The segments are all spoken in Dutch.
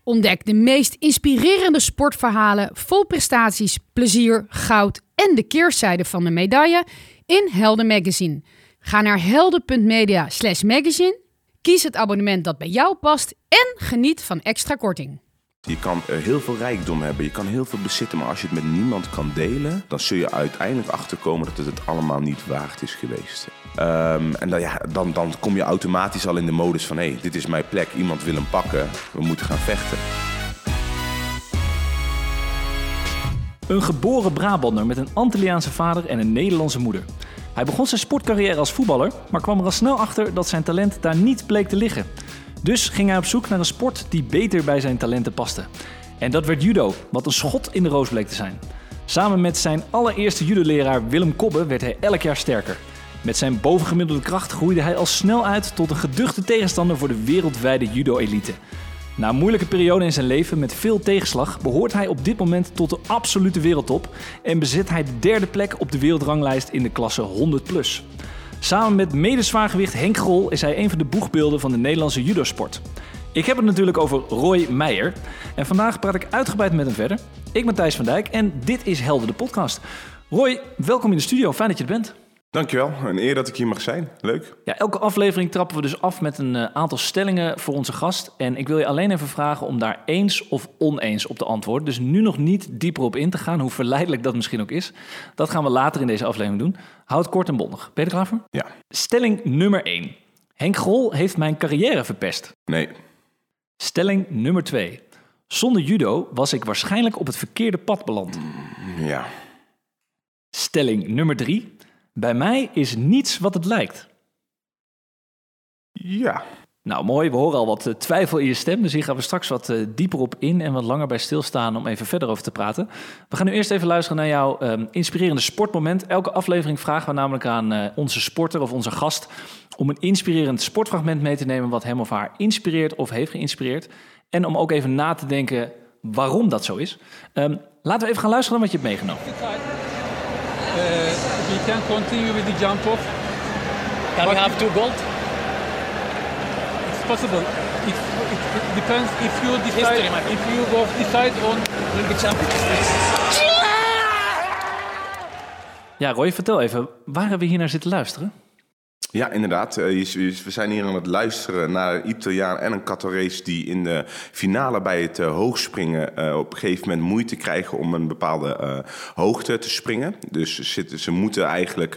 Ontdek de meest inspirerende sportverhalen vol prestaties, plezier, goud en de keerzijde van de medaille in Helden Magazine. Ga naar helden.media/magazine, kies het abonnement dat bij jou past en geniet van extra korting. Je kan heel veel rijkdom hebben, je kan heel veel bezitten, maar als je het met niemand kan delen, dan zul je uiteindelijk achterkomen dat het allemaal niet waard is geweest. Dan kom je automatisch al in de modus van, hé, dit is mijn plek, iemand wil hem pakken, we moeten gaan vechten. Een geboren Brabander met een Antilliaanse vader en een Nederlandse moeder. Hij begon zijn sportcarrière als voetballer, maar kwam er al snel achter dat zijn talent daar niet bleek te liggen. Dus ging hij op zoek naar een sport die beter bij zijn talenten paste. En dat werd judo, wat een schot in de roos bleek te zijn. Samen met zijn allereerste judoleraar Willem Kobbe werd hij elk jaar sterker. Met zijn bovengemiddelde kracht groeide hij al snel uit tot een geduchte tegenstander voor de wereldwijde judo-elite. Na een moeilijke periode in zijn leven met veel tegenslag behoort hij op dit moment tot de absolute wereldtop en bezit hij de 3e plek op de wereldranglijst in de klasse 100+. Samen met medezwaargewicht Henk Grol is hij een van de boegbeelden van de Nederlandse judosport. Ik heb het natuurlijk over Roy Meijer en vandaag praat ik uitgebreid met hem verder. Ik ben Thijs van Dijk en dit is Helden de podcast. Roy, welkom in de studio, fijn dat je er bent. Dankjewel, een eer dat ik hier mag zijn. Leuk. Ja, elke aflevering trappen we dus af met een aantal stellingen voor onze gast. En ik wil je alleen even vragen om daar eens of oneens op te antwoorden. Dus nu nog niet dieper op in te gaan, hoe verleidelijk dat misschien ook is. Dat gaan we later in deze aflevering doen. Houd kort en bondig. Ben je er klaar voor? Ja. Stelling nummer 1. Henk Grol heeft mijn carrière verpest. Nee. Stelling nummer 2. Zonder judo was ik waarschijnlijk op het verkeerde pad beland. Ja. Stelling nummer 3. Bij mij is niets wat het lijkt. Ja. Nou, mooi. We horen al wat twijfel in je stem. Dus hier gaan we straks wat dieper op in en wat langer bij stilstaan om even verder over te praten. We gaan nu eerst even luisteren naar jouw inspirerende sportmoment. Elke aflevering vragen we namelijk aan onze sporter of onze gast om een inspirerend sportfragment mee te nemen wat hem of haar inspireert of heeft geïnspireerd. En om ook even na te denken waarom dat zo is. Laten we even gaan luisteren naar wat je hebt meegenomen. We can continue with the jump off. Can we have 2 gold? It's possible. It depends if you decide. If you go decide on. Will be champion. Ja, Roy, vertel even, waar hebben we hier naar zitten luisteren? Ja, inderdaad. We zijn hier aan het luisteren naar een Italiaan en een Qatarese die in de finale bij het hoogspringen op een gegeven moment moeite krijgen om een bepaalde hoogte te springen. Dus ze moeten eigenlijk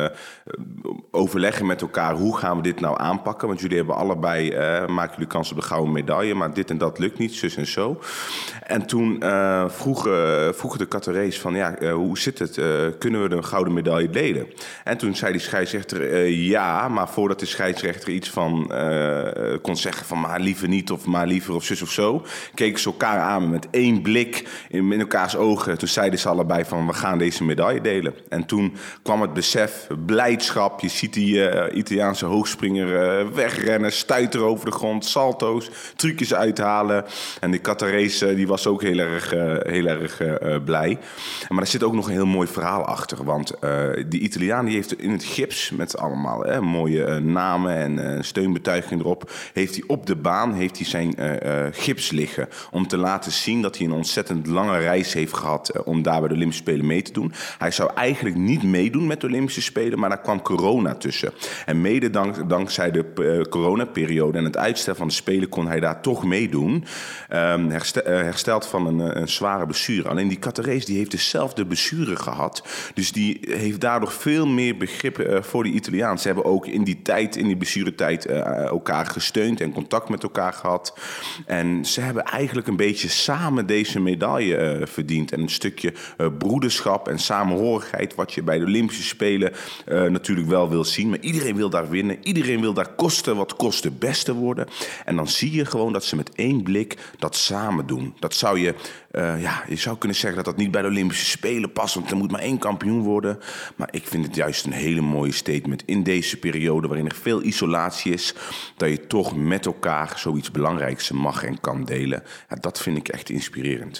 overleggen met elkaar, hoe gaan we dit nou aanpakken? Want jullie hebben allebei, maken jullie kans op de gouden medaille, maar dit en dat lukt niet, zus en zo. En toen vroegen de Qatarese van, hoe zit het? Kunnen we de gouden medaille delen? En toen zei die scheidsrechter, ja, maar voordat de scheidsrechter iets van kon zeggen van maar liever niet of maar liever of zus of zo, keken ze elkaar aan met 1 blik in elkaars ogen. Toen zeiden ze allebei van we gaan deze medaille delen. En toen kwam het besef, blijdschap. Je ziet die Italiaanse hoogspringer wegrennen, stuiteren over de grond, salto's, trucjes uithalen. En die Qatarese die was ook heel erg blij. Maar er zit ook nog een heel mooi verhaal achter. Want die Italiaan die heeft in het gips met allemaal mooie namen en steunbetuiging erop, heeft hij op de baan zijn gips liggen. Om te laten zien dat hij een ontzettend lange reis heeft gehad om daar bij de Olympische Spelen mee te doen. Hij zou eigenlijk niet meedoen met de Olympische Spelen, maar daar kwam corona tussen. En mede dankzij de coronaperiode en het uitstel van de Spelen kon hij daar toch meedoen. Hersteld van een zware blessure. Alleen die Qatarese die heeft dezelfde blessure gehad. Dus die heeft daardoor veel meer begrip voor die Italiaan. Ze hebben ook in die blessuretijd elkaar gesteund en contact met elkaar gehad. En ze hebben eigenlijk een beetje samen deze medaille verdiend. En een stukje broederschap en samenhorigheid, wat je bij de Olympische Spelen natuurlijk wel wil zien. Maar iedereen wil daar winnen. Iedereen wil daar koste wat kost de beste worden. En dan zie je gewoon dat ze met 1 blik dat samen doen. Dat zou je zou kunnen zeggen dat dat niet bij de Olympische Spelen past, want er moet maar 1 kampioen worden. Maar ik vind het juist een hele mooie statement in deze periode waarin er veel isolatie is, dat je toch met elkaar zoiets belangrijks mag en kan delen. Ja, dat vind ik echt inspirerend.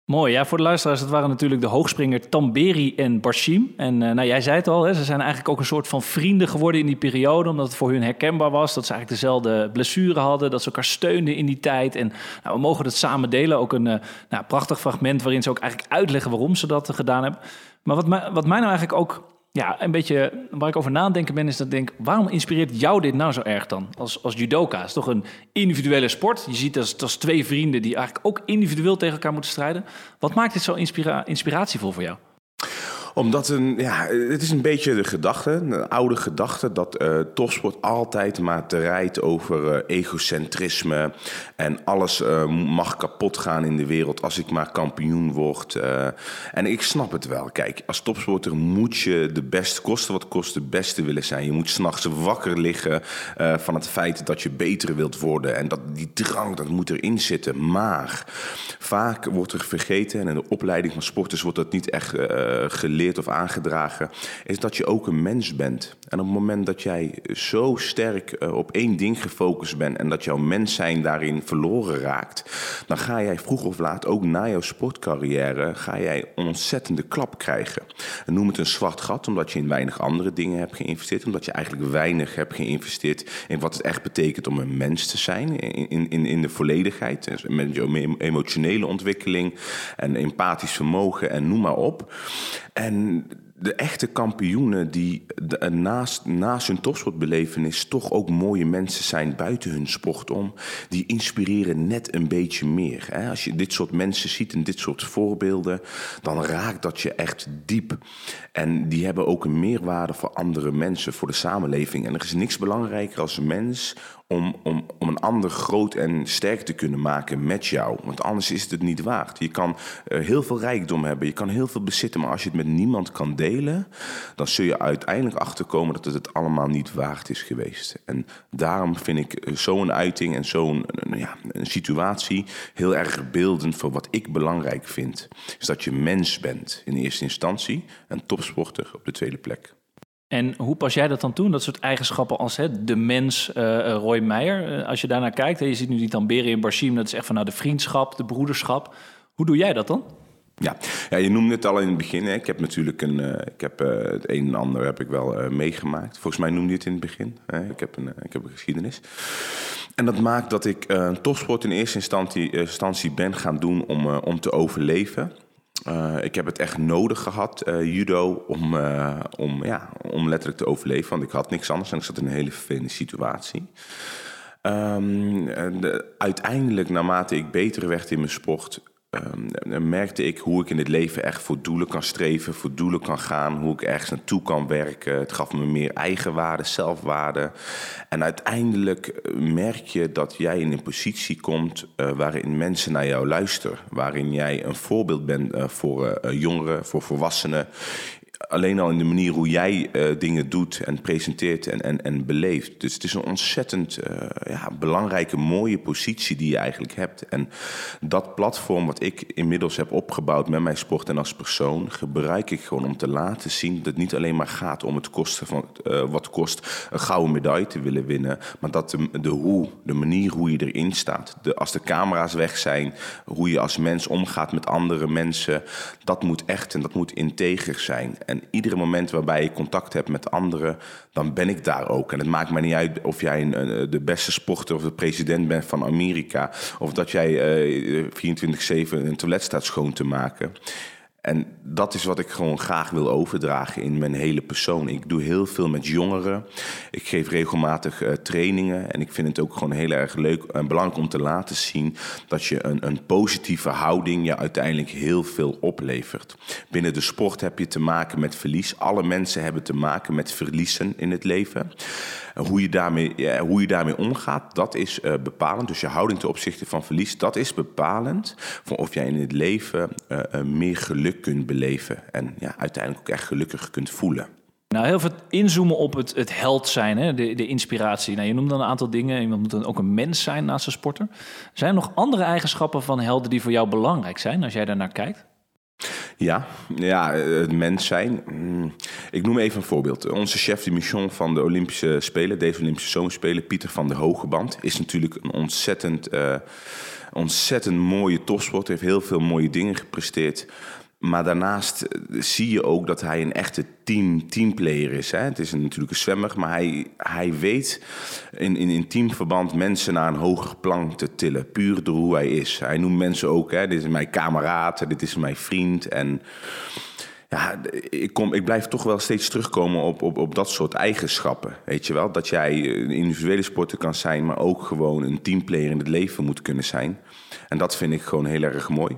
Mooi, ja, voor de luisteraars, dat waren natuurlijk de hoogspringer Tamberi en Barshim. En jij zei het al, hè, ze zijn eigenlijk ook een soort van vrienden geworden in die periode, omdat het voor hun herkenbaar was, dat ze eigenlijk dezelfde blessure hadden, dat ze elkaar steunden in die tijd. En we mogen het samen delen, ook een prachtig fragment waarin ze ook eigenlijk uitleggen waarom ze dat gedaan hebben. Maar wat mij nou eigenlijk ook een beetje waar ik over na aan denken ben, is dat ik denk, waarom inspireert jou dit nou zo erg dan? Als judoka, het is toch een individuele sport. Je ziet dat als twee vrienden die eigenlijk ook individueel tegen elkaar moeten strijden. Wat maakt dit zo inspiratievol voor jou? Omdat het is een beetje de gedachte, een oude gedachte, dat topsport altijd maar rijdt over egocentrisme en alles mag kapot gaan in de wereld als ik maar kampioen word. En ik snap het wel. Kijk, als topsporter moet je de beste, koste wat kost, de beste willen zijn. Je moet 's nachts wakker liggen van het feit dat je beter wilt worden en dat die drang, dat moet erin zitten. Maar vaak wordt er vergeten, en in de opleiding van sporters wordt dat niet echt geleerd of aangedragen, is dat je ook een mens bent. En op het moment dat jij zo sterk op één ding gefocust bent en dat jouw mens zijn daarin verloren raakt, dan ga jij vroeg of laat, ook na jouw sportcarrière, ga jij een ontzettende klap krijgen. En noem het een zwart gat, omdat je in weinig andere dingen hebt geïnvesteerd, omdat je eigenlijk weinig hebt geïnvesteerd in wat het echt betekent om een mens te zijn, in de volledigheid, met je emotionele ontwikkeling en empathisch vermogen en noem maar op. En de echte kampioenen die naast hun topsportbelevenis toch ook mooie mensen zijn buiten hun sport om, die inspireren net een beetje meer. Hè? Als je dit soort mensen ziet en dit soort voorbeelden, dan raakt dat je echt diep. En die hebben ook een meerwaarde voor andere mensen, voor de samenleving. En er is niks belangrijker als mens om een ander groot en sterk te kunnen maken met jou. Want anders is het niet waard. Je kan heel veel rijkdom hebben, je kan heel veel bezitten, maar als je het met niemand kan delen, dan zul je uiteindelijk achterkomen dat het allemaal niet waard is geweest. En daarom vind ik zo'n uiting en zo'n een situatie heel erg beeldend voor wat ik belangrijk vind. Is dat je mens bent in eerste instantie en topsporter op de tweede plek. En hoe pas jij dat dan toe? Dat soort eigenschappen als de mens, Roy Meijer. Als je daarnaar kijkt, je ziet nu die Tamberi en Barshim, dat is echt van de vriendschap, de broederschap. Hoe doe jij dat dan? Ja, je noemde het al in het begin. Hè. Ik heb natuurlijk het een en ander heb ik wel meegemaakt. Volgens mij noemde je het in het begin. Ik heb een geschiedenis. En dat maakt dat ik topsport in eerste instantie ben gaan doen om te overleven. Ik heb het echt nodig gehad, judo, om letterlijk te overleven. Want ik had niks anders en ik zat in een hele vervelende situatie. Uiteindelijk, naarmate ik beter werd in mijn sport, merkte ik hoe ik in het leven echt voor doelen kan streven, voor doelen kan gaan, hoe ik ergens naartoe kan werken. Het gaf me meer eigenwaarde, zelfwaarde. En uiteindelijk merk je dat jij in een positie komt waarin mensen naar jou luisteren. Waarin jij een voorbeeld bent voor jongeren, voor volwassenen. Alleen al in de manier hoe jij dingen doet en presenteert en beleeft. Dus het is een ontzettend belangrijke, mooie positie die je eigenlijk hebt. En dat platform wat ik inmiddels heb opgebouwd met mijn sport en als persoon, gebruik ik gewoon om te laten zien dat het niet alleen maar gaat om het kosten van wat kost een gouden medaille te willen winnen, maar dat de manier hoe je erin staat, als de camera's weg zijn, hoe je als mens omgaat met andere mensen, dat moet echt en dat moet integer zijn. En iedere moment waarbij je contact hebt met anderen, dan ben ik daar ook. En het maakt mij niet uit of jij de beste sporter of de president bent van Amerika, of dat jij 24/7 een toilet staat schoon te maken. En dat is wat ik gewoon graag wil overdragen in mijn hele persoon. Ik doe heel veel met jongeren. Ik geef regelmatig trainingen. En ik vind het ook gewoon heel erg leuk en belangrijk om te laten zien dat je een positieve houding je uiteindelijk heel veel oplevert. Binnen de sport heb je te maken met verlies. Alle mensen hebben te maken met verliezen in het leven. Hoe je daarmee omgaat, dat is bepalend. Dus je houding ten opzichte van verlies, dat is bepalend voor of jij in het leven meer geluk kunt beleven. En uiteindelijk ook echt gelukkig kunt voelen. Nou, heel veel inzoomen op het held zijn, hè? De inspiratie. Nou, je noemt dan een aantal dingen. Iemand moet dan ook een mens zijn naast een sporter. Zijn er nog andere eigenschappen van helden die voor jou belangrijk zijn als jij daarnaar kijkt? Ja, het mens zijn. Ik noem even een voorbeeld. Onze chef de mission van de Olympische Spelen, deze Olympische Zomerspelen, Pieter van der Hogeband, is natuurlijk een ontzettend mooie topsporter. Heeft heel veel mooie dingen gepresteerd. Maar daarnaast zie je ook dat hij een echte teamplayer is. Hè? Het is natuurlijk een zwemmer, maar hij weet in teamverband mensen naar een hoger plan te tillen. Puur door hoe hij is. Hij noemt mensen ook, hè, dit is mijn kameraad, dit is mijn vriend. En ja, ik blijf toch wel steeds terugkomen op dat soort eigenschappen. Weet je wel, dat jij een individuele sporter kan zijn, maar ook gewoon een teamplayer in het leven moet kunnen zijn. En dat vind ik gewoon heel erg mooi.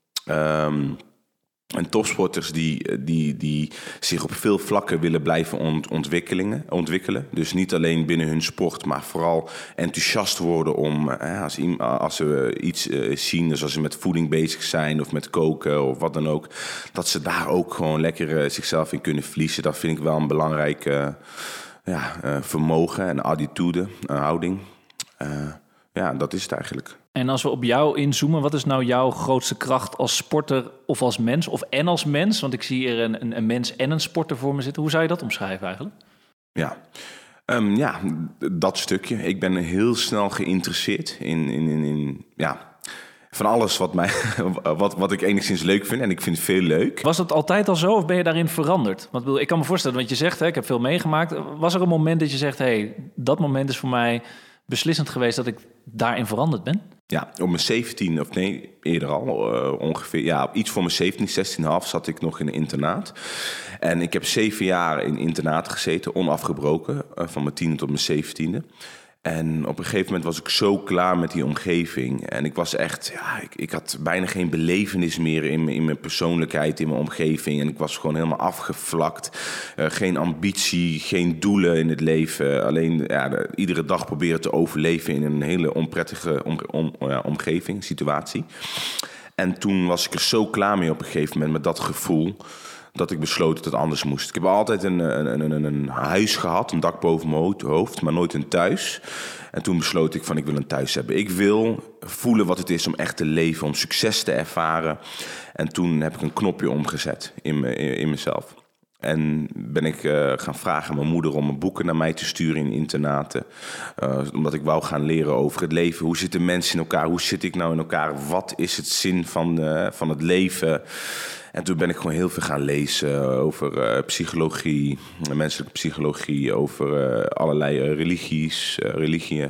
En topsporters die zich op veel vlakken willen blijven ontwikkelen. Dus niet alleen binnen hun sport, maar vooral enthousiast worden om, als ze iets zien, dus als ze met voeding bezig zijn of met koken of wat dan ook, dat ze daar ook gewoon lekker zichzelf in kunnen verliezen. Dat vind ik wel een belangrijke vermogen en attitude, een houding. Dat is het eigenlijk. En als we op jou inzoomen, wat is nou jouw grootste kracht als sporter of als mens? Of en als mens, want ik zie hier een mens en een sporter voor me zitten. Hoe zou je dat omschrijven eigenlijk? Ja, dat stukje. Ik ben heel snel geïnteresseerd in van alles wat ik enigszins leuk vind. En ik vind het veel leuk. Was dat altijd al zo of ben je daarin veranderd? Want ik kan me voorstellen, want je zegt, ik heb veel meegemaakt. Was er een moment dat je zegt, dat moment is voor mij beslissend geweest dat ik daarin veranderd ben? Ja, op mijn 17, of nee, eerder al, ongeveer, iets voor mijn 17, 16,5 zat ik nog in een internaat. En ik heb 7 jaar in internaat gezeten, onafgebroken, van mijn 10e tot mijn 17e. En op een gegeven moment was ik zo klaar met die omgeving. En ik was echt, ik had bijna geen belevenis meer in mijn persoonlijkheid, in mijn omgeving. En ik was gewoon helemaal afgevlakt. Geen ambitie, geen doelen in het leven. Alleen iedere dag proberen te overleven in een hele onprettige omgeving, situatie. En toen was ik er zo klaar mee op een gegeven moment met dat gevoel, dat ik besloot dat het anders moest. Ik heb altijd een huis gehad, een dak boven mijn hoofd, maar nooit een thuis. En toen besloot ik van, ik wil een thuis hebben. Ik wil voelen wat het is om echt te leven, om succes te ervaren. En toen heb ik een knopje omgezet in mezelf. En ben ik gaan vragen aan mijn moeder om mijn boeken naar mij te sturen in internaten. Omdat ik wou gaan leren over het leven. Hoe zitten mensen in elkaar? Hoe zit ik nou in elkaar? Wat is het zin van het leven? En toen ben ik gewoon heel veel gaan lezen over psychologie, menselijke psychologie, over allerlei religieën.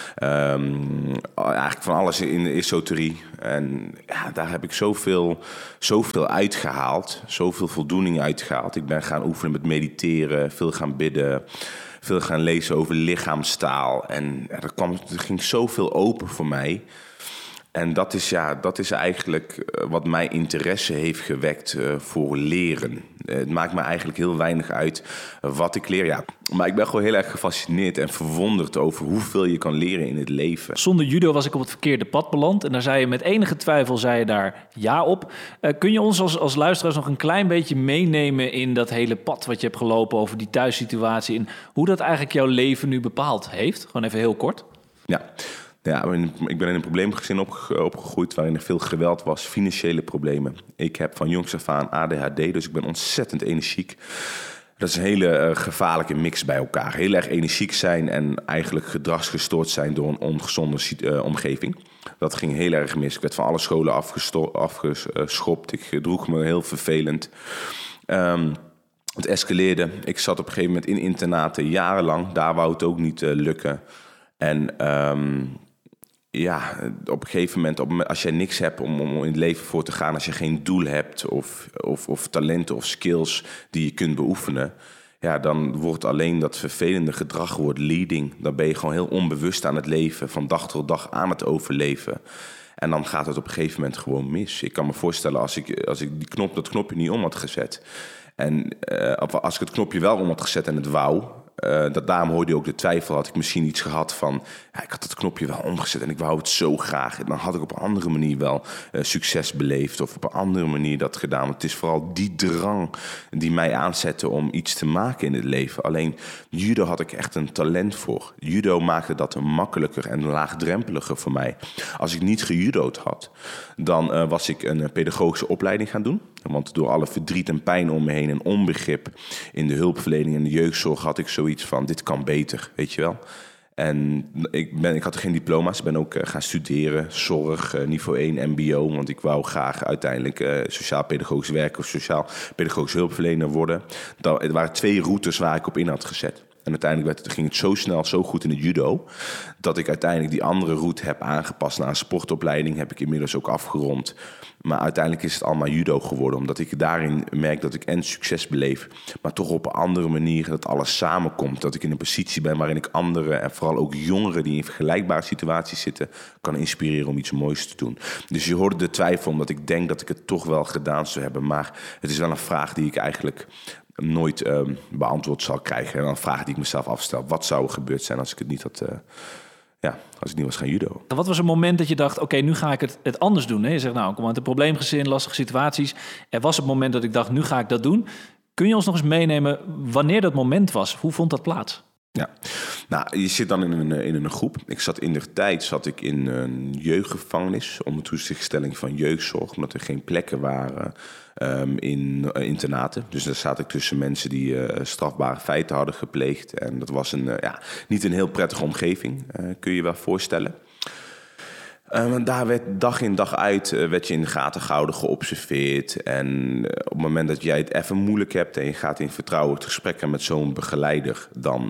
Eigenlijk van alles in de esoterie. En daar heb ik zoveel uitgehaald, zoveel voldoening uitgehaald. Ik ben gaan oefenen met mediteren, veel gaan bidden, veel gaan lezen over lichaamstaal. En er ging zoveel open voor mij. En dat is eigenlijk wat mijn interesse heeft gewekt voor leren. Het maakt me eigenlijk heel weinig uit wat ik leer. Ja. Maar ik ben gewoon heel erg gefascineerd en verwonderd over hoeveel je kan leren in het leven. Zonder judo was ik op het verkeerde pad beland. En daar zei je met enige twijfel daar ja op. Kun je ons als luisteraars nog een klein beetje meenemen in dat hele pad wat je hebt gelopen over die thuissituatie en hoe dat eigenlijk jouw leven nu bepaald heeft? Gewoon even heel kort. Ja, ik ben in een probleemgezin opgegroeid waarin er veel geweld was, financiële problemen. Ik heb van jongs af aan ADHD, dus ik ben ontzettend energiek. Dat is een hele gevaarlijke mix bij elkaar. Heel erg energiek zijn en eigenlijk gedragsgestoord zijn door een ongezonde omgeving. Dat ging heel erg mis. Ik werd van alle scholen afgeschopt. Ik gedroeg me heel vervelend. Het escaleerde. Ik zat op een gegeven moment in internaten jarenlang. Daar wou het ook niet lukken. En op een gegeven moment, als jij niks hebt om in het leven voor te gaan, als je geen doel hebt of talenten of skills die je kunt beoefenen, dan wordt alleen dat vervelende gedrag leading. Dan ben je gewoon heel onbewust aan het leven, van dag tot dag aan het overleven. En dan gaat het op een gegeven moment gewoon mis. Ik kan me voorstellen als ik dat knopje niet om had gezet. En als ik het knopje wel om had gezet en het wou, daarom hoorde je ook de twijfel, had ik misschien iets gehad van, ik had het knopje wel omgezet en ik wou het zo graag. En dan had ik op een andere manier wel succes beleefd of op een andere manier dat gedaan. Het is vooral die drang die mij aanzette om iets te maken in het leven. Alleen judo had ik echt een talent voor. Judo maakte dat makkelijker en laagdrempeliger voor mij. Als ik niet gejudo'd had, dan was ik een pedagogische opleiding gaan doen Want door alle verdriet en pijn om me heen en onbegrip in de hulpverlening en de jeugdzorg had ik zoiets van, dit kan beter, weet je wel. En ik had geen diploma's. Ik ben ook gaan studeren, zorg, niveau 1, mbo. Want ik wou graag uiteindelijk sociaal-pedagogisch werken of sociaal-pedagogisch hulpverlener worden. Er waren 2 routes waar ik op in had gezet. En uiteindelijk ging het zo snel, zo goed in het judo, dat ik uiteindelijk die andere route heb aangepast naar een sportopleiding. Heb ik inmiddels ook afgerond. Maar uiteindelijk is het allemaal judo geworden. Omdat ik daarin merk dat ik en succes beleef, maar toch op een andere manier dat alles samenkomt. Dat ik in een positie ben waarin ik anderen en vooral ook jongeren die in vergelijkbare situaties zitten, kan inspireren om iets moois te doen. Dus je hoorde de twijfel, omdat ik denk dat ik het toch wel gedaan zou hebben. Maar het is wel een vraag die ik eigenlijk nooit beantwoord zal krijgen. En een vraag die ik mezelf afstel. Wat zou er gebeurd zijn als ik het niet had... als ik niet was gaan judo. Wat was een moment dat je dacht, oké, nu ga ik het anders doen? Hè? Je zegt, nou, kom uit een probleemgezin, lastige situaties. Er was het moment dat ik dacht, nu ga ik dat doen. Kun je ons nog eens meenemen wanneer dat moment was? Hoe vond dat plaats? Ja, nou, je zit dan in een groep. Zat in een jeugdgevangenis onder toezichtstelling van jeugdzorg, omdat er geen plekken waren in internaten. Dus daar zat ik tussen mensen die strafbare feiten hadden gepleegd. En dat was niet een heel prettige omgeving, kun je je wel voorstellen. Daar werd dag in dag uit werd je in de gaten gehouden, geobserveerd. En op het moment dat jij het even moeilijk hebt en je gaat in vertrouwen het gesprek met zo'n begeleider, dan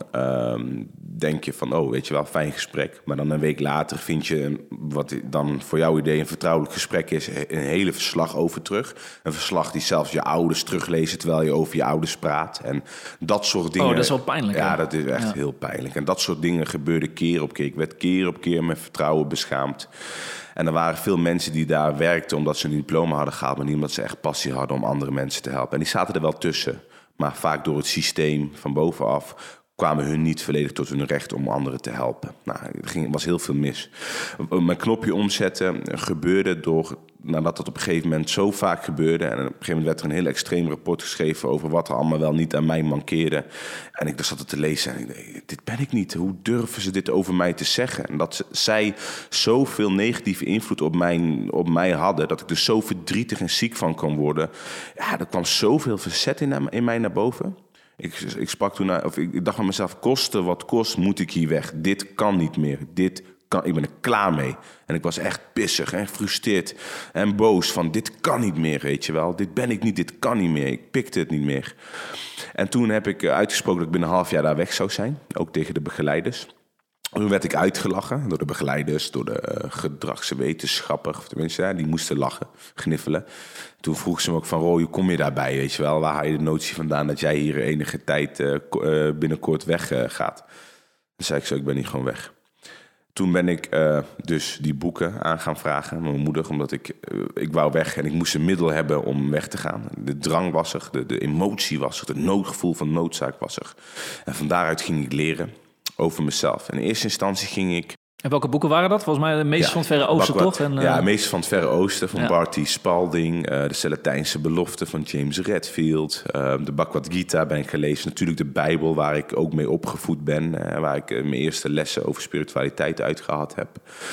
denk je van, oh, weet je wel, fijn gesprek. Maar dan een week later vind je, wat dan voor jouw idee een vertrouwelijk gesprek is, een hele verslag over terug. Een verslag die zelfs je ouders teruglezen terwijl je over je ouders praat. En dat soort dingen. Oh, dat is wel pijnlijk. Ja, hè? dat is echt heel pijnlijk. En dat soort dingen gebeurde keer op keer. Ik werd keer op keer met vertrouwen beschaamd. En er waren veel mensen die daar werkten omdat ze een diploma hadden gehaald, maar niet omdat ze echt passie hadden om andere mensen te helpen. En die zaten er wel tussen. Maar vaak door het systeem van bovenaf kwamen hun niet volledig tot hun recht om anderen te helpen. Nou, er was heel veel mis. Mijn knopje omzetten gebeurde nadat dat op een gegeven moment zo vaak gebeurde. En op een gegeven moment werd er een heel extreem rapport geschreven over wat er allemaal wel niet aan mij mankeerde. En ik zat het te lezen en ik dacht, dit ben ik niet. Hoe durven ze dit over mij te zeggen? En dat zij zoveel negatieve invloed op mij hadden, dat ik er zo verdrietig en ziek van kon worden. Ja, er kwam zoveel verzet in mij naar boven. Ik sprak toen, ik dacht aan mezelf, koste wat kost, moet ik hier weg. Dit kan niet meer. Ik ben er klaar mee. En ik was echt pissig en gefrustreerd en boos van, dit kan niet meer, weet je wel. Dit ben ik niet, dit kan niet meer. Ik pikte het niet meer. En toen heb ik uitgesproken dat ik binnen een half jaar daar weg zou zijn. Ook tegen de begeleiders. Toen werd ik uitgelachen door de begeleiders, door de gedragswetenschappers. Of tenminste, die moesten lachen, gniffelen. Toen vroeg ze me ook van, Roy, hoe kom je daarbij, weet je wel? Waar haal je de notie vandaan dat jij hier enige tijd binnenkort weg gaat? Dan zei ik zo, ik ben niet gewoon weg. Toen ben ik dus die boeken aan gaan vragen aan mijn moeder, omdat ik wou weg en ik moest een middel hebben om weg te gaan. De drang was er, de emotie was er, het noodgevoel van noodzaak was er. En van daaruit ging ik leren over mezelf. En in eerste instantie ging ik... En welke boeken waren dat? Volgens mij de Meesters van het Verre Oosten, toch? Ja, Meesters van het Verre Oosten van Barty Spalding. De Celestijnse Belofte van James Redfield. De Bhagavad Gita ben ik gelezen. Natuurlijk de Bijbel, waar ik ook mee opgevoed ben. Waar ik mijn eerste lessen over spiritualiteit uitgehad heb.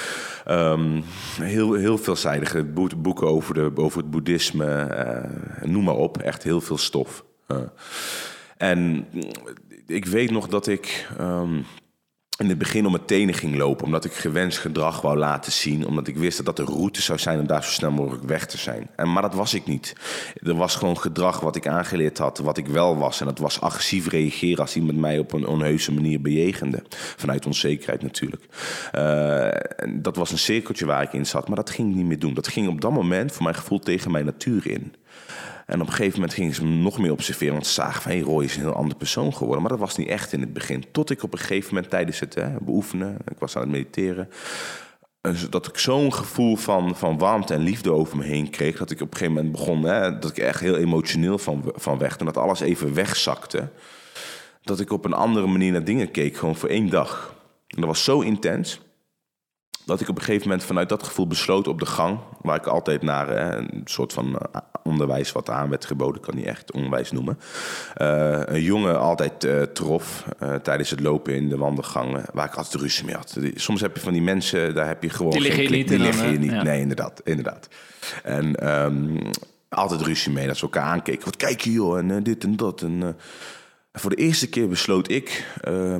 Heel veelzijdige boeken over het boeddhisme. Noem maar op, echt heel veel stof. En ik weet nog dat ik in het begin om mijn tenen ging lopen, omdat ik gewenst gedrag wou laten zien, omdat ik wist dat de route zou zijn om daar zo snel mogelijk weg te zijn. Maar dat was ik niet. Er was gewoon gedrag wat ik aangeleerd had, wat ik wel was. En dat was agressief reageren als iemand mij op een onheuse manier bejegende. Vanuit onzekerheid natuurlijk. Dat was een cirkeltje waar ik in zat, maar dat ging ik niet meer doen. Dat ging op dat moment voor mijn gevoel tegen mijn natuur in. En op een gegeven moment gingen ze me nog meer observeren, want ze zagen van, Roy is een heel ander persoon geworden. Maar dat was niet echt in het begin. Tot ik op een gegeven moment tijdens het beoefenen, ik was aan het mediteren, dat ik zo'n gevoel van warmte en liefde over me heen kreeg, dat ik op een gegeven moment begon, dat ik echt heel emotioneel van werd. En dat alles even wegzakte. Dat ik op een andere manier naar dingen keek, gewoon voor 1 dag. En dat was zo intens, dat ik op een gegeven moment vanuit dat gevoel besloot op de gang, waar ik altijd naar een soort van onderwijs wat aan werd geboden, kan niet echt onderwijs noemen. Een jongen altijd trof tijdens het lopen in de wandelgangen, waar ik altijd ruzie mee had. Soms heb je van die mensen, daar heb je gewoon die liggen geen klik. Die liggen je niet. Ja. Nee, inderdaad. En altijd ruzie mee. Dat ze elkaar aankeken. Wat kijk je joh, en dit en dat. En voor de eerste keer besloot ik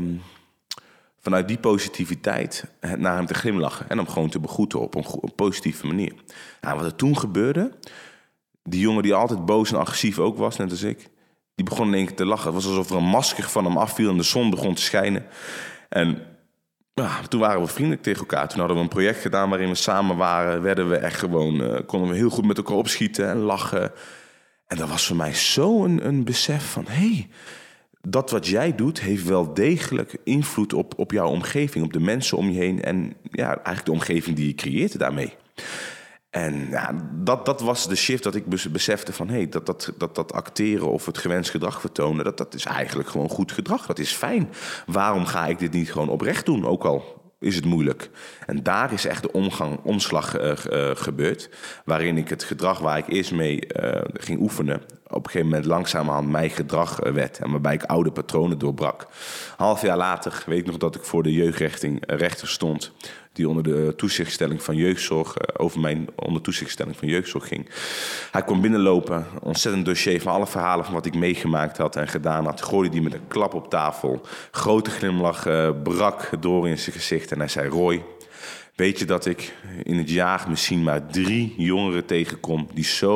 vanuit die positiviteit naar hem te glimlachen. En hem gewoon te begroeten op een positieve manier. Nou, wat er toen gebeurde, die jongen die altijd boos en agressief ook was, net als ik, die begon in één keer te lachen. Het was alsof er een masker van hem afviel en de zon begon te schijnen. En toen waren we vriendelijk tegen elkaar. Toen hadden we een project gedaan waarin we samen waren. Werden we echt gewoon, konden we heel goed met elkaar opschieten en lachen. En dat was voor mij zo een besef van, hey, dat wat jij doet heeft wel degelijk invloed op jouw omgeving, op de mensen om je heen. En ja, eigenlijk de omgeving die je creëert daarmee. En ja, dat was de shift dat ik besefte van, hey, dat acteren of het gewenst gedrag vertonen, dat is eigenlijk gewoon goed gedrag. Dat is fijn. Waarom ga ik dit niet gewoon oprecht doen, ook al is het moeilijk? En daar is echt de omslag gebeurd, waarin ik het gedrag waar ik eerst mee ging oefenen, op een gegeven moment langzamerhand mijn gedrag werd. En waarbij ik oude patronen doorbrak. Half jaar later weet ik nog dat ik voor de jeugdrechter stond, die onder de toezichtstelling van jeugdzorg, onder toezichtstelling van jeugdzorg ging. Hij kwam binnenlopen, ontzettend dossier van alle verhalen van wat ik meegemaakt had en gedaan had. Gooide die met een klap op tafel. Grote glimlach brak door in zijn gezicht en hij zei, Roy, weet je dat ik in het jaar misschien maar 3 jongeren tegenkom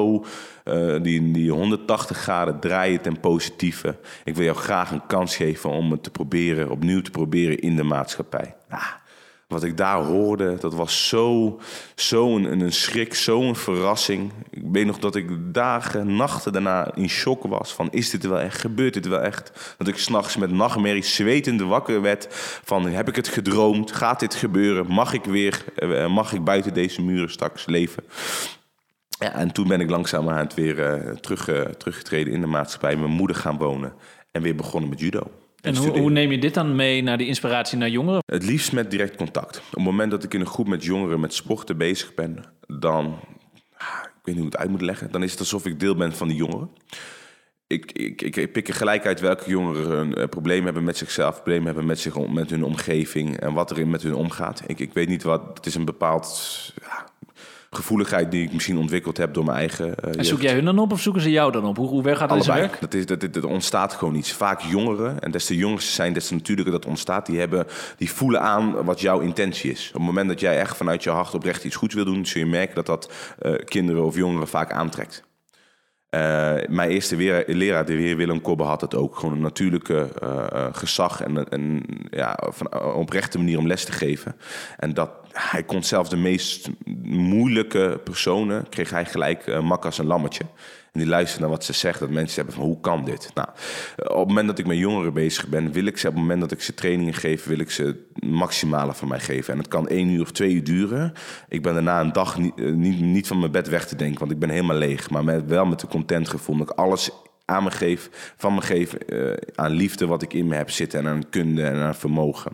die 180 graden draaien ten positieve. Ik wil jou graag een kans geven om het opnieuw te proberen in de maatschappij. Nou, wat ik daar hoorde, dat was zo'n schrik, zo'n verrassing. Ik weet nog dat ik dagen, nachten daarna in shock was van, is dit wel echt? Gebeurt dit wel echt? Dat ik 's nachts met nachtmerries zwetende wakker werd van, heb ik het gedroomd? Gaat dit gebeuren? Mag ik buiten deze muren straks leven? Ja, en toen ben ik langzamerhand weer teruggetreden in de maatschappij. Mijn moeder gaan wonen en weer begonnen met judo. En hoe neem je dit dan mee naar de inspiratie naar jongeren? Het liefst met direct contact. Op het moment dat ik in een groep met jongeren met sporten bezig ben, dan, ik weet niet hoe ik het uit moet leggen, dan is het alsof ik deel ben van die jongeren. Ik pik er gelijk uit welke jongeren een probleem hebben met zichzelf, problemen hebben met hun omgeving en wat er met hun omgaat. Ik weet niet wat, het is een bepaald gevoeligheid die ik misschien ontwikkeld heb door mijn eigen En zoek jij hun dan op of zoeken ze jou dan op? Hoe ver gaat dat in zijn werk? Dat ontstaat gewoon iets. Vaak jongeren, en des te jonger ze zijn, des te natuurlijker dat ontstaat. Die voelen aan wat jouw intentie is. Op het moment dat jij echt vanuit je hart oprecht iets goeds wil doen, zul je merken dat kinderen of jongeren vaak aantrekt. Mijn eerste leraar, de heer Willem Kobbe, had het ook. Gewoon een natuurlijke gezag en van een oprechte manier om les te geven. En hij kon zelfs de meest moeilijke personen, kreeg hij gelijk mak als een lammetje. En die luisteren naar wat ze zegt, dat mensen hebben van, hoe kan dit? Nou, op het moment dat ik met jongeren bezig ben, wil ik ze, op het moment dat ik ze trainingen geef, wil ik ze het maximale van mij geven. En het kan 1 uur of 2 uur duren. Ik ben daarna een dag niet van mijn bed weg te denken, want ik ben helemaal leeg. Maar wel met een content gevoel dat ik alles aan me geef, aan liefde wat ik in me heb zitten en aan kunde en aan vermogen.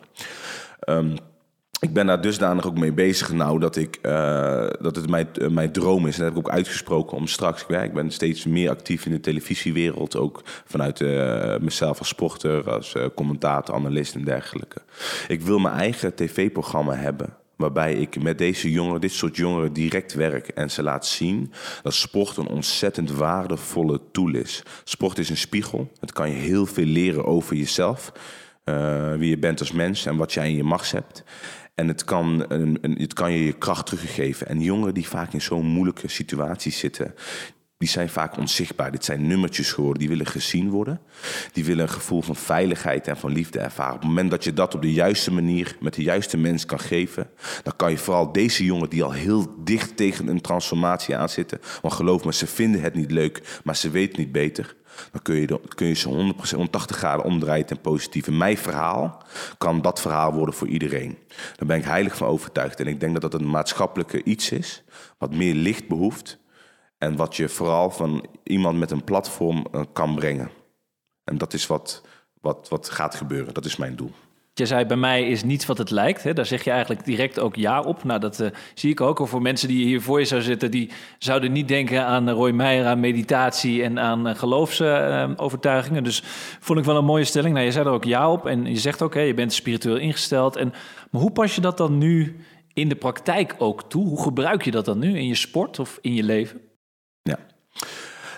Ik ben daar dusdanig ook mee bezig nou dat het mijn droom is. En dat heb ik ook uitgesproken om straks. Ik ben steeds meer actief in de televisiewereld. Ook vanuit mezelf als sporter, als commentator, analist en dergelijke. Ik wil mijn eigen tv-programma hebben, waarbij ik met dit soort jongeren direct werk en ze laat zien dat sport een ontzettend waardevolle tool is. Sport is een spiegel. Het kan je heel veel leren over jezelf, wie je bent als mens en wat jij in je macht hebt. En het kan je kracht teruggeven. En jongeren die vaak in zo'n moeilijke situaties zitten, die zijn vaak onzichtbaar. Dit zijn nummertjes geworden, die willen gezien worden. Die willen een gevoel van veiligheid en van liefde ervaren. Op het moment dat je dat op de juiste manier, met de juiste mens kan geven, dan kan je vooral deze jongeren die al heel dicht tegen een transformatie aan zitten, want geloof me, ze vinden het niet leuk, maar ze weten niet beter. Dan kun je ze 180 graden omdraaien ten positieve. Mijn verhaal kan dat verhaal worden voor iedereen. Daar ben ik heilig van overtuigd. En ik denk dat dat een maatschappelijke iets is, wat meer licht behoeft. En wat je vooral van iemand met een platform kan brengen. En dat is wat gaat gebeuren. Dat is mijn doel. Je zei, bij mij is niets wat het lijkt. Hè? Daar zeg je eigenlijk direct ook ja op. Nou, dat zie ik ook. Voor mensen die hier voor je zouden zitten, die zouden niet denken aan Roy Meijer, aan meditatie en aan geloofsovertuigingen. Dus vond ik wel een mooie stelling. Nou, je zei er ook ja op en je zegt ook, je bent spiritueel ingesteld. Maar hoe pas je dat dan nu in de praktijk ook toe? Hoe gebruik je dat dan nu in je sport of in je leven? Ja.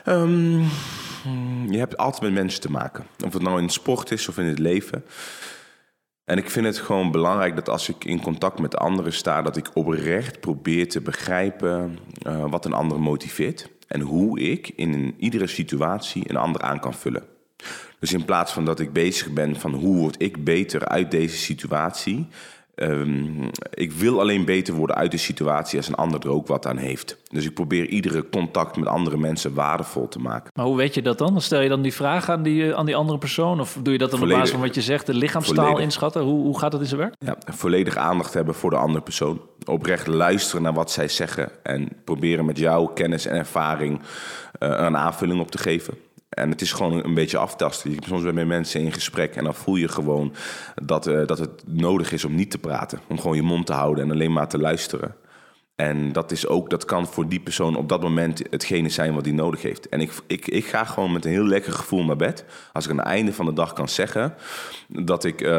Je hebt altijd met mensen te maken. Of het nou in sport is of in het leven. En ik vind het gewoon belangrijk dat als ik in contact met anderen sta, dat ik oprecht probeer te begrijpen wat een ander motiveert. En hoe ik in iedere situatie een ander aan kan vullen. Dus in plaats van dat ik bezig ben van hoe word ik beter uit deze situatie. Ik wil alleen beter worden uit de situatie als een ander er ook wat aan heeft. Dus ik probeer iedere contact met andere mensen waardevol te maken. Maar hoe weet je dat dan? Dan stel je dan die vraag aan die andere persoon? Of doe je dat dan op basis van wat je zegt, de lichaamstaal inschatten? Hoe gaat dat in zijn werk? Ja, volledig aandacht hebben voor de andere persoon. Oprecht luisteren naar wat zij zeggen. En proberen met jouw kennis en ervaring een aanvulling op te geven. En het is gewoon een beetje aftasten. Je soms met mensen in gesprek en dan voel je gewoon dat het nodig is om niet te praten. Om gewoon je mond te houden en alleen maar te luisteren. En dat kan voor die persoon op dat moment hetgene zijn wat hij nodig heeft. En ik ga gewoon met een heel lekker gevoel naar bed. Als ik aan het einde van de dag kan zeggen dat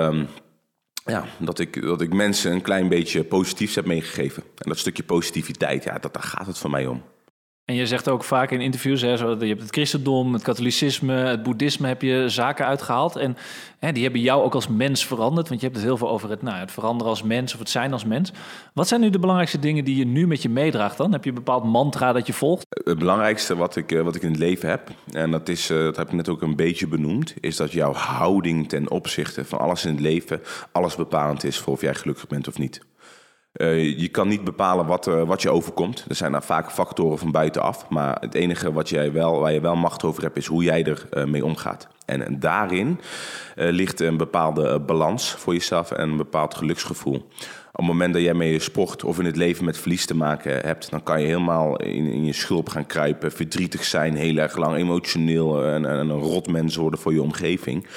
ik mensen een klein beetje positiefs heb meegegeven. En dat stukje positiviteit, daar gaat het voor mij om. En je zegt ook vaak in interviews, je hebt het christendom, het katholicisme, het boeddhisme, heb je zaken uitgehaald. En die hebben jou ook als mens veranderd, want je hebt het heel veel over het veranderen als mens of het zijn als mens. Wat zijn nu de belangrijkste dingen die je nu met je meedraagt dan? Heb je een bepaald mantra dat je volgt? Het belangrijkste wat ik in het leven heb, en dat heb ik net ook een beetje benoemd, is dat jouw houding ten opzichte van alles in het leven, alles bepalend is voor of jij gelukkig bent of niet. Je kan niet bepalen wat je overkomt. Er zijn vaak factoren van buitenaf. Maar het enige waar je wel macht over hebt, is hoe jij er mee omgaat. En daarin ligt een bepaalde balans voor jezelf en een bepaald geluksgevoel. Op het moment dat jij met je sport of in het leven met verlies te maken hebt, dan kan je helemaal in je schulp gaan kruipen, verdrietig zijn, heel erg lang emotioneel en een rotmens worden voor je omgeving.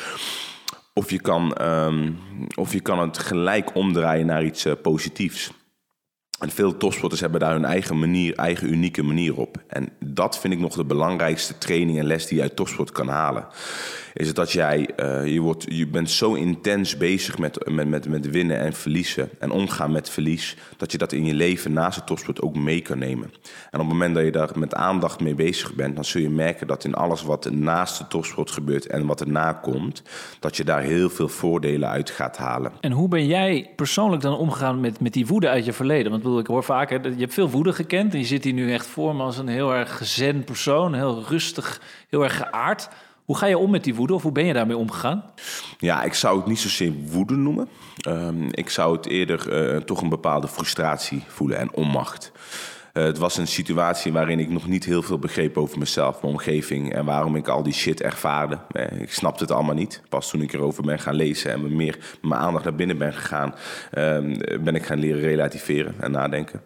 Of je kan het gelijk omdraaien naar iets positiefs. En veel topsporters hebben daar hun eigen unieke manier op. En dat vind ik nog de belangrijkste training en les die je uit topsport kan halen. Is het dat je bent zo intens bezig met winnen en verliezen en omgaan met verlies, dat je dat in je leven naast de topsport ook mee kan nemen. En op het moment dat je daar met aandacht mee bezig bent, dan zul je merken dat in alles wat naast de topsport gebeurt en wat erna komt, dat je daar heel veel voordelen uit gaat halen. En hoe ben jij persoonlijk dan omgegaan met die woede uit je verleden? Want ik hoor vaak, je hebt veel woede gekend en je zit hier nu echt voor me als een heel erg zen persoon, heel rustig, heel erg geaard. Hoe ga je om met die woede of hoe ben je daarmee omgegaan? Ja, ik zou het niet zozeer woede noemen. Ik zou het eerder toch een bepaalde frustratie voelen en onmacht. Het was een situatie waarin ik nog niet heel veel begreep over mezelf, mijn omgeving en waarom ik al die shit ervaarde. Ik snapte het allemaal niet. Pas toen ik erover ben gaan lezen en meer met mijn aandacht naar binnen ben gegaan, ben ik gaan leren relativeren en nadenken.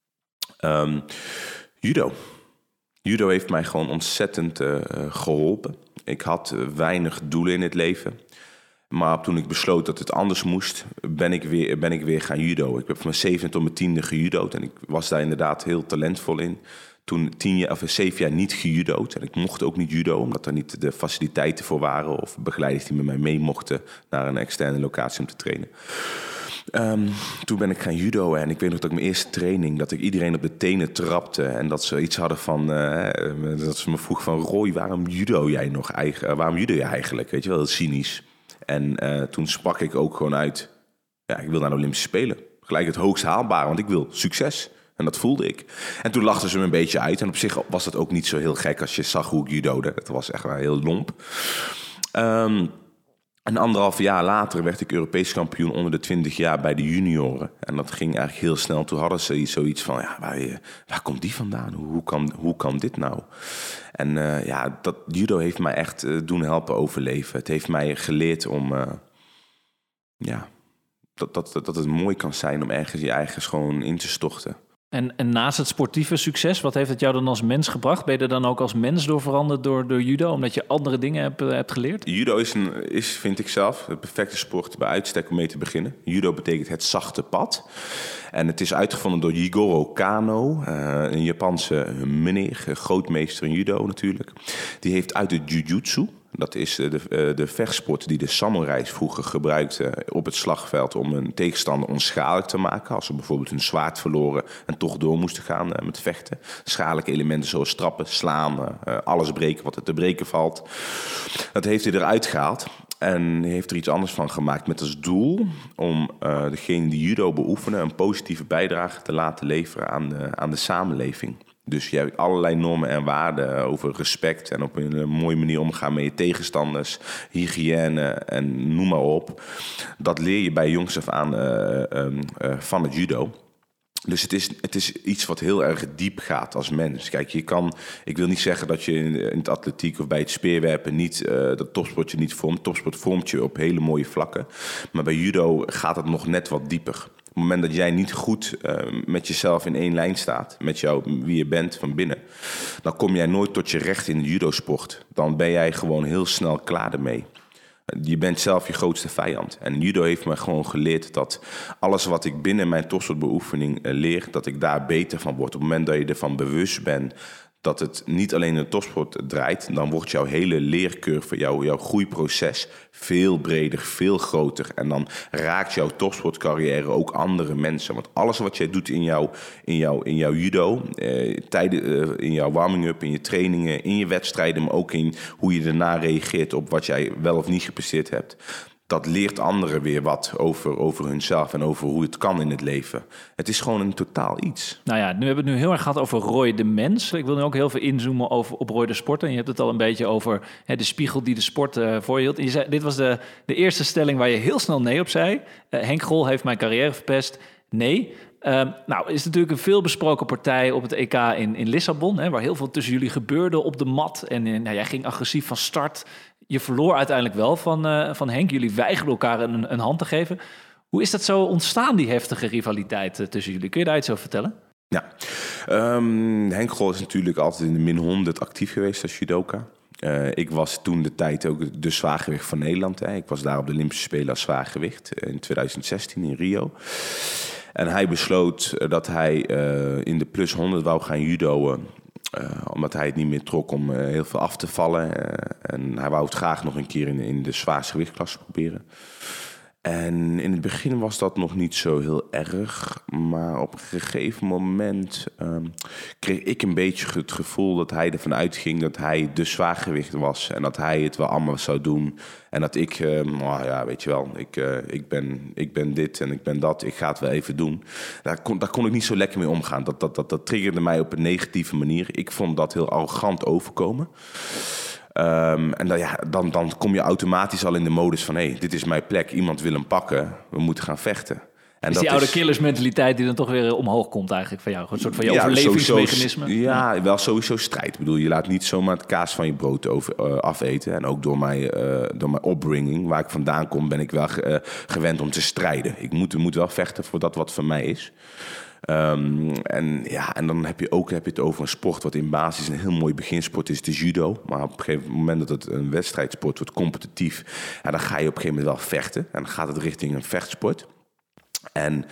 Judo heeft mij gewoon ontzettend geholpen. Ik had weinig doelen in het leven. Maar toen ik besloot dat het anders moest, ben ik weer gaan judo. Ik heb van mijn 7e tot mijn 10e gejudo'd. En ik was daar inderdaad heel talentvol in. Toen 7 jaar niet gejudo'd. En ik mocht ook niet judo, omdat er niet de faciliteiten voor waren. Of begeleiders die met mij mee mochten naar een externe locatie om te trainen. Toen ben ik gaan judo en ik weet nog dat ik mijn eerste training, dat ik iedereen op de tenen trapte en dat ze iets hadden van, dat ze me vroeg van, Roy, waarom judo jij eigenlijk? Weet je wel, heel cynisch. En toen sprak ik ook gewoon uit, ik wil naar de Olympische Spelen. Gelijk het hoogst haalbare, want ik wil succes. En dat voelde ik. En toen lachten ze me een beetje uit. En op zich was dat ook niet zo heel gek als je zag hoe ik judode. Het was echt wel heel lomp. En 1,5 jaar later werd ik Europees kampioen onder de 20 jaar bij de junioren. En dat ging eigenlijk heel snel. Toen hadden ze zoiets van, waar komt die vandaan? Hoe kan dit nou? En dat judo heeft mij echt doen helpen overleven. Het heeft mij geleerd om, dat het mooi kan zijn om ergens je eigen gewoon in te storten. En naast het sportieve succes, wat heeft het jou dan als mens gebracht? Ben je er dan ook als mens door veranderd door judo, omdat je andere dingen hebt geleerd? Judo is, vind ik zelf, het perfecte sport bij uitstek om mee te beginnen. Judo betekent het zachte pad. En het is uitgevonden door Jigoro Kano, een Japanse meneer, grootmeester in judo natuurlijk. Die heeft uit het jujutsu, Dat is de vechtsport die de samurais vroeger gebruikten op het slagveld om een tegenstander onschadelijk te maken. Als ze bijvoorbeeld hun zwaard verloren en toch door moesten gaan met vechten. Schadelijke elementen zoals trappen, slaan, alles breken wat er te breken valt. Dat heeft hij eruit gehaald. En heeft er iets anders van gemaakt met als doel om degene die judo beoefenen een positieve bijdrage te laten leveren aan de samenleving. Dus je hebt allerlei normen en waarden over respect en op een mooie manier omgaan met je tegenstanders, hygiëne en noem maar op. Dat leer je bij jongs af aan van het judo. Dus het is iets wat heel erg diep gaat als mens. Kijk, ik wil niet zeggen dat je in het atletiek of bij het speerwerpen niet dat topsport je niet vormt. Topsport vormt je op hele mooie vlakken. Maar bij judo gaat het nog net wat dieper. Op het moment dat jij niet goed met jezelf in één lijn staat, met jou wie je bent van binnen, dan kom jij nooit tot je recht in de judosport. Dan ben jij gewoon heel snel klaar ermee. Je bent zelf je grootste vijand. En judo heeft me gewoon geleerd dat alles wat ik binnen mijn topsportbeoefening leer, dat ik daar beter van word. Op het moment dat je ervan bewust bent dat het niet alleen in de topsport draait, dan wordt jouw hele leercurve, jouw groeiproces veel breder, veel groter. En dan raakt jouw topsportcarrière ook andere mensen. Want alles wat jij doet in jouw judo, in jouw warming-up, in je trainingen, in je wedstrijden, maar ook in hoe je daarna reageert op wat jij wel of niet gepresteerd hebt, dat leert anderen weer wat over hunzelf en over hoe het kan in het leven. Het is gewoon een totaal iets. Nou ja, nu hebben we het nu heel erg gehad over Roy de mens. Ik wil nu ook heel veel inzoomen op Roy de sporter. En je hebt het al een beetje over de spiegel die de sport voor je hield. En je zei, dit was de eerste stelling waar je heel snel nee op zei. Henk Grol heeft mijn carrière verpest. Nee. Nou, is natuurlijk een veelbesproken partij op het EK in Lissabon, waar heel veel tussen jullie gebeurde op de mat. En jij ging agressief van start. Je verloor uiteindelijk wel van Henk. Jullie weigerden elkaar een hand te geven. Hoe is dat zo ontstaan, die heftige rivaliteit tussen jullie? Kun je daar iets over vertellen? Ja, Henk Grol is natuurlijk altijd in de min 100 actief geweest als judoka. Ik was toen de tijd ook de zwaargewicht van Nederland. Ik was daar op de Olympische Spelen als zwaargewicht in 2016 in Rio. En hij besloot dat hij in de plus 100 wou gaan judoën. Omdat hij het niet meer trok om heel veel af te vallen. En hij wou het graag nog een keer in de zwaarste gewichtklasse proberen. En in het begin was dat nog niet zo heel erg. Maar op een gegeven moment kreeg ik een beetje het gevoel dat hij ervan uitging dat hij de zwaargewicht was. En dat hij het wel allemaal zou doen. En dat ik, weet je wel, ik ben dit en ik ben dat. Ik ga het wel even doen. Daar kon ik niet zo lekker mee omgaan. Dat triggerde mij op een negatieve manier. Ik vond dat heel arrogant overkomen. En dan kom je automatisch al in de modus van, dit is mijn plek, iemand wil hem pakken, we moeten gaan vechten. En dus dat die oude killersmentaliteit die dan toch weer omhoog komt eigenlijk van jou, een soort van je overlevingsmechanisme. Ja, wel sowieso strijd. Ik bedoel, je laat niet zomaar het kaas van je brood afeten. En ook door mijn upbringing, waar ik vandaan kom, ben ik wel gewend om te strijden. Ik moet wel vechten voor dat wat van mij is. En dan heb je het over een sport wat in basis een heel mooi beginsport is, de judo. Maar op een gegeven moment dat het een wedstrijdsport wordt, competitief, dan ga je op een gegeven moment wel vechten. En dan gaat het richting een vechtsport. En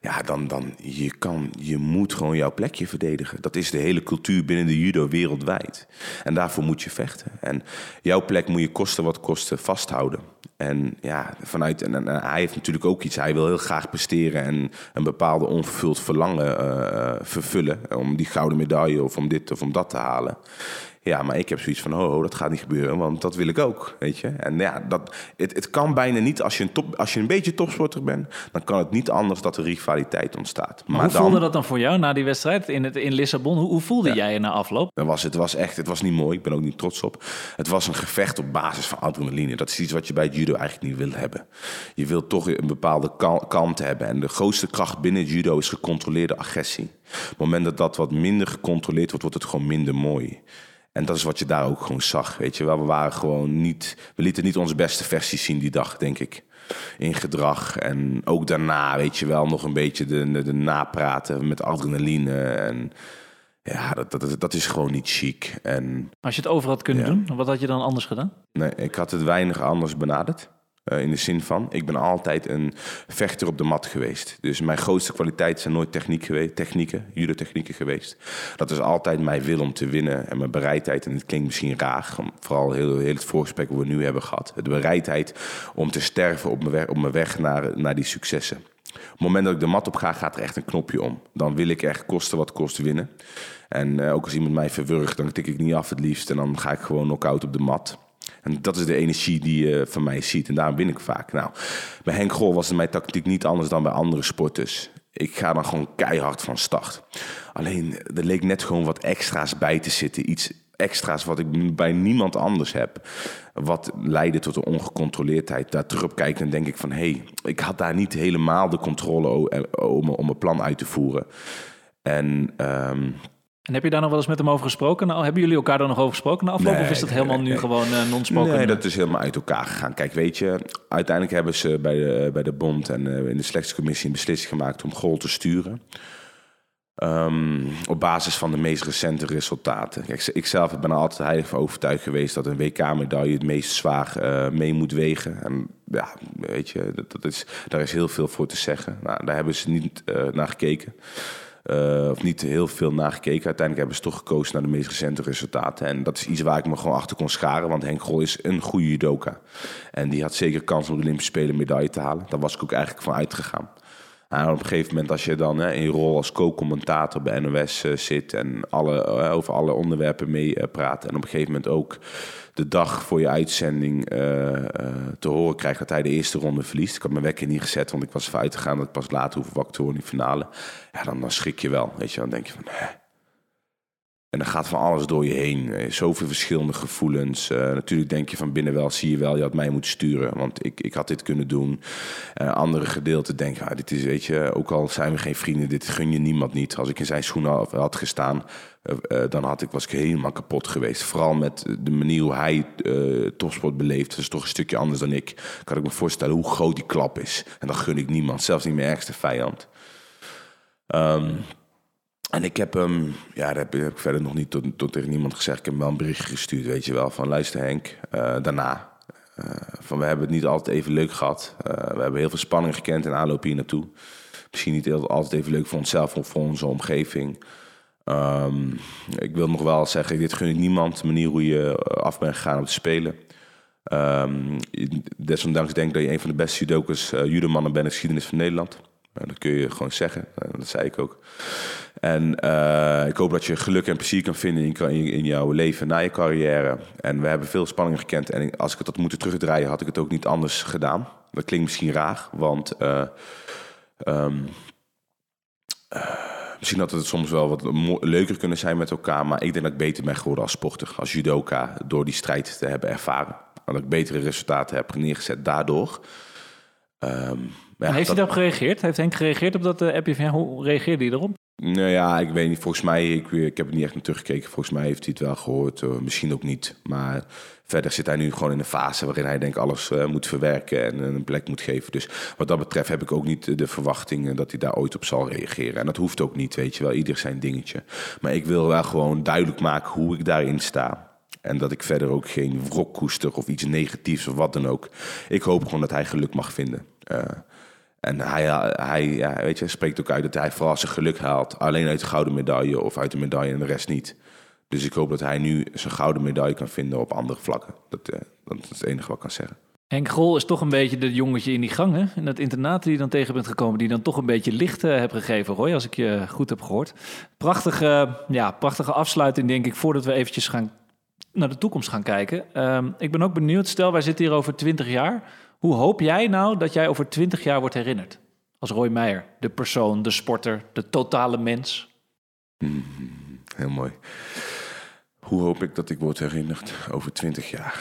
je moet gewoon jouw plekje verdedigen. Dat is de hele cultuur binnen de judo wereldwijd. En daarvoor moet je vechten. En jouw plek moet je kosten wat kosten vasthouden. En hij heeft natuurlijk ook iets. Hij wil heel graag presteren en een bepaalde onvervuld verlangen vervullen. Om die gouden medaille of om dit of om dat te halen. Ja, maar ik heb zoiets van, dat gaat niet gebeuren, want dat wil ik ook, weet je. En het kan bijna niet, als je een beetje topsporter bent, dan kan het niet anders dat er rivaliteit ontstaat. Maar hoe voelde dat dan voor jou na die wedstrijd in Lissabon? Hoe voelde jij je na afloop? Het was niet mooi, ik ben ook niet trots op. Het was een gevecht op basis van adrenaline. Dat is iets wat je bij het judo eigenlijk niet wil hebben. Je wilt toch een bepaalde kant hebben. En de grootste kracht binnen het judo is gecontroleerde agressie. Op het moment dat wat minder gecontroleerd wordt, wordt het gewoon minder mooi. En dat is wat je daar ook gewoon zag, weet je wel. We lieten niet onze beste versie zien die dag, denk ik. In gedrag. En ook daarna, weet je wel, nog een beetje de napraten met adrenaline. En ja, dat is gewoon niet chic. En, als je het over had kunnen doen, wat had je dan anders gedaan? Nee, ik had het weinig anders benaderd. In de zin van, ik ben altijd een vechter op de mat geweest. Dus mijn grootste kwaliteit zijn nooit judo-technieken geweest. Dat is altijd mijn wil om te winnen en mijn bereidheid. En het klinkt misschien raar, vooral heel het voorgesprek wat we nu hebben gehad. De bereidheid om te sterven op mijn weg naar die successen. Op het moment dat ik de mat op ga, gaat er echt een knopje om. Dan wil ik echt kosten wat kost winnen. En ook als iemand mij verwurgt, dan tik ik niet af het liefst. En dan ga ik gewoon knock-out op de mat. En dat is de energie die je van mij ziet. En daarom win ik vaak. Nou, bij Henk Grol was mijn tactiek niet anders dan bij andere sporters. Ik ga dan gewoon keihard van start. Alleen, er leek net gewoon wat extra's bij te zitten. Iets extra's wat ik bij niemand anders heb. Wat leidde tot een ongecontroleerdheid. Daar terug op kijken denk ik van... ik had daar niet helemaal de controle om mijn plan uit te voeren. En heb je daar nog wel eens met hem over gesproken? Nou, hebben jullie elkaar daar nog over gesproken na afloop? Of is dat helemaal nu gewoon non-spoken? Nee, dat is helemaal uit elkaar gegaan. Kijk, weet je, uiteindelijk hebben ze bij de bond en in de selectiecommissie een beslissing gemaakt om Grol te sturen. Op basis van de meest recente resultaten. Kijk, ik zelf ben er altijd heilig van overtuigd geweest dat een WK-medaille het meest zwaar mee moet wegen. En ja, weet je, daar is heel veel voor te zeggen. Nou, daar hebben ze niet naar gekeken. Of niet heel veel nagekeken. Uiteindelijk hebben ze toch gekozen naar de meest recente resultaten. En dat is iets waar ik me gewoon achter kon scharen. Want Henk Grol is een goede judoka. En die had zeker kans om de Olympische Spelen een medaille te halen. Daar was ik ook eigenlijk van uitgegaan. En op een gegeven moment als je dan in je rol als co-commentator bij NOS zit... en over alle onderwerpen mee praat... en op een gegeven moment ook de dag voor je uitzending te horen krijgt... dat hij de eerste ronde verliest. Ik had mijn wekker niet gezet, want ik was ervan uitgegaan... dat ik pas later hoef wakker te worden in de finale. Ja, dan schrik je wel, weet je. Dan denk je van... En dan gaat van alles door je heen. Zoveel verschillende gevoelens. Natuurlijk denk je van binnen wel, zie je wel, je had mij moeten sturen. Want ik had dit kunnen doen. Andere gedeelten denken, dit is, weet je, ook al zijn we geen vrienden, dit gun je niemand niet. Als ik in zijn schoenen had gestaan, dan was ik helemaal kapot geweest. Vooral met de manier hoe hij topsport beleeft. Dat is toch een stukje anders dan ik. Kan ik me voorstellen hoe groot die klap is. En dat gun ik niemand, zelfs niet mijn ergste vijand. En ik heb hem, daar heb ik verder nog niet tot tegen niemand gezegd. Ik heb hem wel een berichtje gestuurd, weet je wel. Van luister Henk, daarna. We hebben het niet altijd even leuk gehad. We hebben heel veel spanning gekend in aanloop hier naartoe. Misschien niet altijd even leuk voor onszelf of voor onze omgeving. Ik wil nog wel zeggen, dit gun ik niemand. De manier hoe je af bent gegaan om te spelen. Desondanks denk ik dat je een van de beste judomannen bent in de geschiedenis van Nederland. Dat kun je gewoon zeggen. Dat zei ik ook. En ik hoop dat je geluk en plezier kan vinden in jouw leven na je carrière. En we hebben veel spanning gekend. En als ik het had moeten terugdraaien, had ik het ook niet anders gedaan. Dat klinkt misschien raar, want misschien had het soms wel wat leuker kunnen zijn met elkaar. Maar ik denk dat ik beter ben geworden als sporter, als judoka, door die strijd te hebben ervaren. Dat ik betere resultaten heb neergezet daardoor. Heeft hij daarop gereageerd? Heeft Henk gereageerd op dat appje van hoe reageerde hij erop? Nou ja, ik weet niet. Volgens mij, ik heb er niet echt naar teruggekeken. Volgens mij heeft hij het wel gehoord. Misschien ook niet. Maar verder zit hij nu gewoon in een fase waarin hij denk alles moet verwerken en een plek moet geven. Dus wat dat betreft heb ik ook niet de verwachting dat hij daar ooit op zal reageren. En dat hoeft ook niet, weet je wel. Ieder zijn dingetje. Maar ik wil wel gewoon duidelijk maken hoe ik daarin sta. En dat ik verder ook geen wrok koester of iets negatiefs of wat dan ook. Ik hoop gewoon dat hij geluk mag vinden. En hij weet je, spreekt ook uit dat hij vooral zijn geluk haalt. Alleen uit de gouden medaille of uit de medaille en de rest niet. Dus ik hoop dat hij nu zijn gouden medaille kan vinden op andere vlakken. Dat is het enige wat ik kan zeggen. Henk Grol is toch een beetje dat jongetje in die gang, hè? In dat internaat die je dan tegen bent gekomen, die dan toch een beetje licht hebt gegeven, Roy, als ik je goed heb gehoord. Prachtige afsluiting, denk ik, voordat we eventjes naar de toekomst gaan kijken. Ik ben ook benieuwd, stel wij zitten hier over 20 jaar... Hoe hoop jij nou dat jij over 20 jaar wordt herinnerd? Als Roy Meijer, de persoon, de sporter, de totale mens. Heel mooi. Hoe hoop ik dat ik word herinnerd over 20 jaar?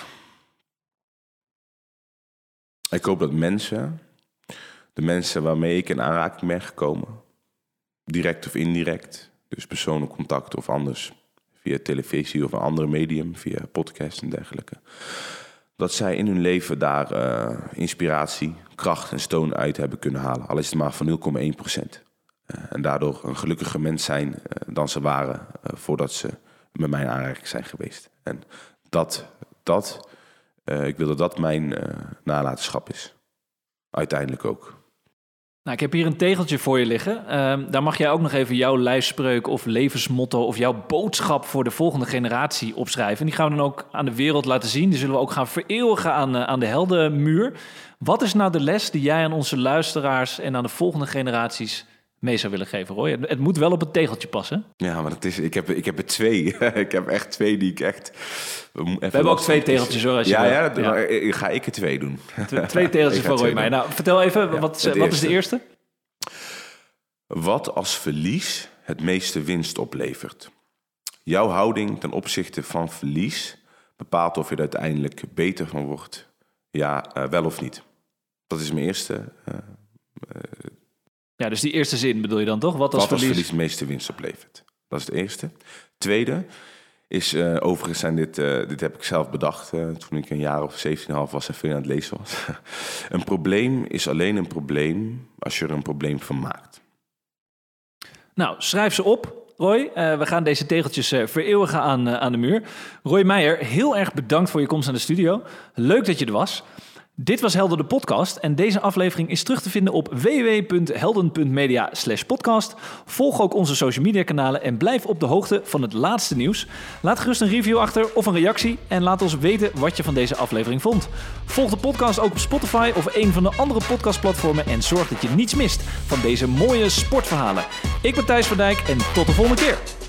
Ik hoop dat de mensen waarmee ik in aanraking ben gekomen, direct of indirect, dus persoonlijk contact of anders, via televisie of een andere medium, via podcast en dergelijke, dat zij in hun leven daar inspiratie, kracht en steun uit hebben kunnen halen. Al is het maar van 0,1%. En daardoor een gelukkiger mens zijn dan ze waren voordat ze met mij in aanraking zijn geweest. En dat ik wil dat mijn nalatenschap is. Uiteindelijk ook. Nou, ik heb hier een tegeltje voor je liggen. Daar mag jij ook nog even jouw lijfspreuk of levensmotto of jouw boodschap voor de volgende generatie opschrijven. Die gaan we dan ook aan de wereld laten zien. Die zullen we ook gaan vereeuwigen aan de heldenmuur. Wat is nou de les die jij aan onze luisteraars en aan de volgende generaties mee zou willen geven, Roy? Het moet wel op het tegeltje passen. Ja, maar ik heb er 2. Ik heb echt 2 die ik echt... We hebben ook 2 tegeltjes, hoor. Als je ja. Ga ik er 2 doen. 2 tegeltjes voor Roy Meijer. Nou, vertel even, wat is de eerste? Wat als verlies het meeste winst oplevert? Jouw houding ten opzichte van verlies bepaalt of je er uiteindelijk beter van wordt. Ja, wel of niet. Dat is mijn eerste... Ja, dus die eerste zin bedoel je dan toch? Wat als verlies het meeste winst oplevert? Dat is het eerste. Tweede is, overigens zijn dit heb ik zelf bedacht toen ik een jaar of 17,5 was en veel aan het lezen was. Een probleem is alleen een probleem als je er een probleem van maakt. Nou, schrijf ze op, Roy. We gaan deze tegeltjes vereeuwigen aan de muur. Roy Meijer, heel erg bedankt voor je komst aan de studio. Leuk dat je er was. Dit was Helden de podcast en deze aflevering is terug te vinden op www.helden.media/podcast. Volg ook onze social media kanalen en blijf op de hoogte van het laatste nieuws. Laat gerust een review achter of een reactie en laat ons weten wat je van deze aflevering vond. Volg de podcast ook op Spotify of een van de andere podcastplatformen en zorg dat je niets mist van deze mooie sportverhalen. Ik ben Thijs van Dijk en tot de volgende keer.